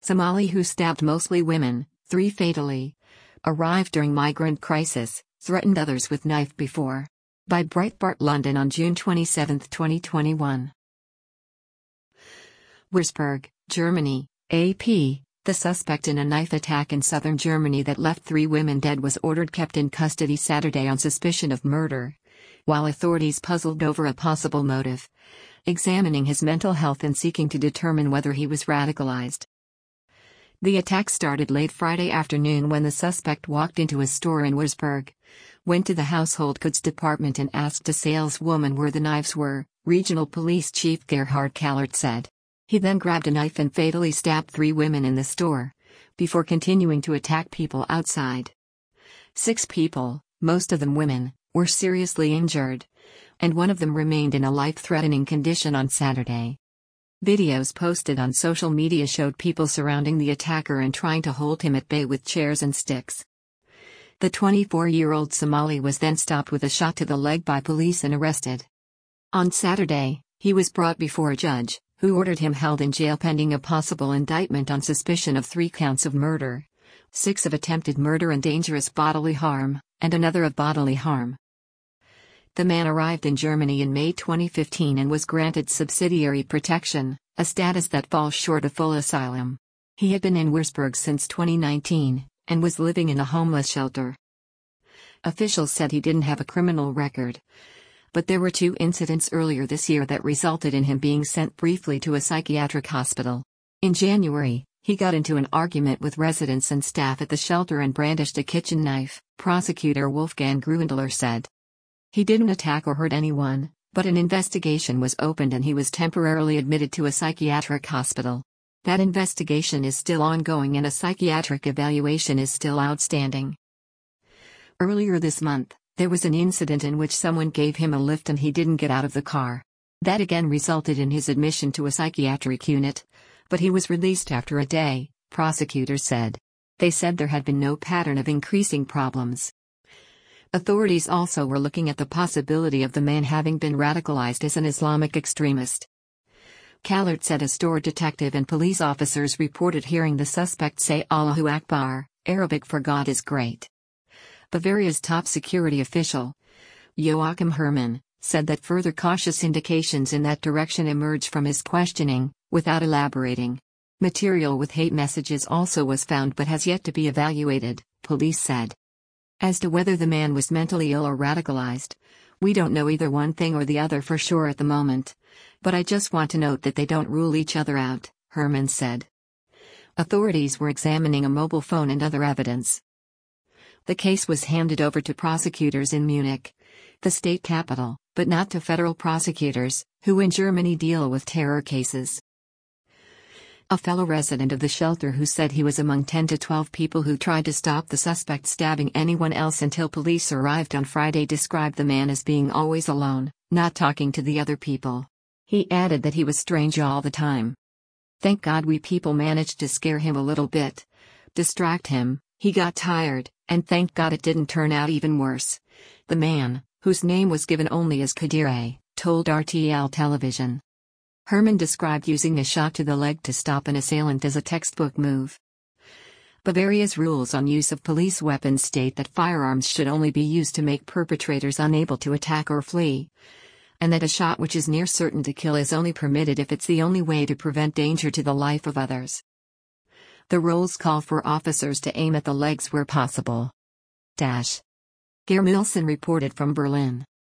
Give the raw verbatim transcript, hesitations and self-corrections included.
Somali who stabbed mostly women, three fatally. Arrived during migrant crisis, threatened others with knife before. By Breitbart London on June twenty-seventh, twenty twenty-one. Würzburg, Germany, A P. The suspect in a knife attack in southern Germany that left three women dead was ordered kept in custody Saturday on suspicion of murder, while authorities puzzled over a possible motive, examining his mental health and seeking to determine whether he was radicalized. The attack started late Friday afternoon when the suspect walked into a store in Würzburg, went to the household goods department and asked a saleswoman where the knives were, Regional Police Chief Gerhard Kallert said. He then grabbed a knife and fatally stabbed three women in the store, before continuing to attack people outside. Six people, most of them women, were seriously injured, and one of them remained in a life-threatening condition on Saturday. Videos posted on social media showed people surrounding the attacker and trying to hold him at bay with chairs and sticks. The twenty-four-year-old Somali was then stopped with a shot to the leg by police and arrested. On Saturday, he was brought before a judge, who ordered him held in jail pending a possible indictment on suspicion of three counts of murder, six of attempted murder and dangerous bodily harm, and another of bodily harm. The man arrived in Germany in May twenty fifteen and was granted subsidiary protection, a status that falls short of full asylum. He had been in Würzburg since twenty nineteen, and was living in a homeless shelter. Officials said he didn't have a criminal record, but there were two incidents earlier this year that resulted in him being sent briefly to a psychiatric hospital. In January, he got into an argument with residents and staff at the shelter and brandished a kitchen knife, prosecutor Wolfgang Gruendler said. He didn't attack or hurt anyone, but an investigation was opened and he was temporarily admitted to a psychiatric hospital. That investigation is still ongoing and a psychiatric evaluation is still outstanding. Earlier this month, there was an incident in which someone gave him a lift and he didn't get out of the car. That again resulted in his admission to a psychiatric unit, but he was released after a day, prosecutors said. They said there had been no pattern of increasing problems. Authorities also were looking at the possibility of the man having been radicalized as an Islamic extremist. Kallert said a store detective and police officers reported hearing the suspect say Allahu Akbar, Arabic for God is great. Bavaria's top security official, Joachim Herrmann, said that further cautious indications in that direction emerged from his questioning, without elaborating. Material with hate messages also was found but has yet to be evaluated, police said. As to whether the man was mentally ill or radicalized, we don't know either one thing or the other for sure at the moment, but I just want to note that they don't rule each other out, Herrmann said. Authorities were examining a mobile phone and other evidence. The case was handed over to prosecutors in Munich, the state capital, but not to federal prosecutors, who in Germany deal with terror cases. A fellow resident of the shelter who said he was among ten to twelve people who tried to stop the suspect stabbing anyone else until police arrived on Friday described the man as being always alone, not talking to the other people. He added that he was strange all the time. Thank God we people managed to scare him a little bit, distract him, he got tired, and thank God it didn't turn out even worse. The man, whose name was given only as Kadire, told R T L television. Herrmann described using a shot to the leg to stop an assailant as a textbook move. Bavaria's rules on use of police weapons state that firearms should only be used to make perpetrators unable to attack or flee, and that a shot which is near certain to kill is only permitted if it's the only way to prevent danger to the life of others. The rules call for officers to aim at the legs where possible. Dash. Geir Milson reported from Berlin.